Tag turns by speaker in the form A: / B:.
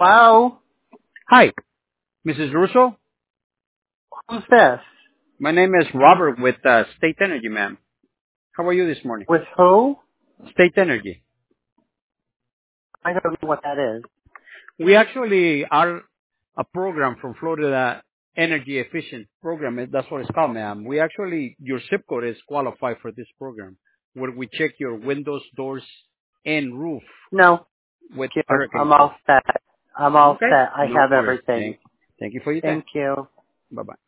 A: Hello?
B: Hi, Mrs. Russo.
A: Who's this?
B: My name is Robert with State Energy, ma'am. How are you this morning?
A: With who?
B: State Energy.
A: I don't know what that is.
B: We actually are a program from Florida, energy efficient program. That's what it's called, ma'am. We actually, your zip code is qualified for this program, where we check your windows, doors, and roof
A: No,
B: with
A: thank you.
B: hurricane
A: I'm all
B: proof.
A: set. I'm all
B: Okay.
A: set. I
B: No
A: have
B: worries.
A: everything.
B: Thank you for your time.
A: Thank you.
B: Bye bye.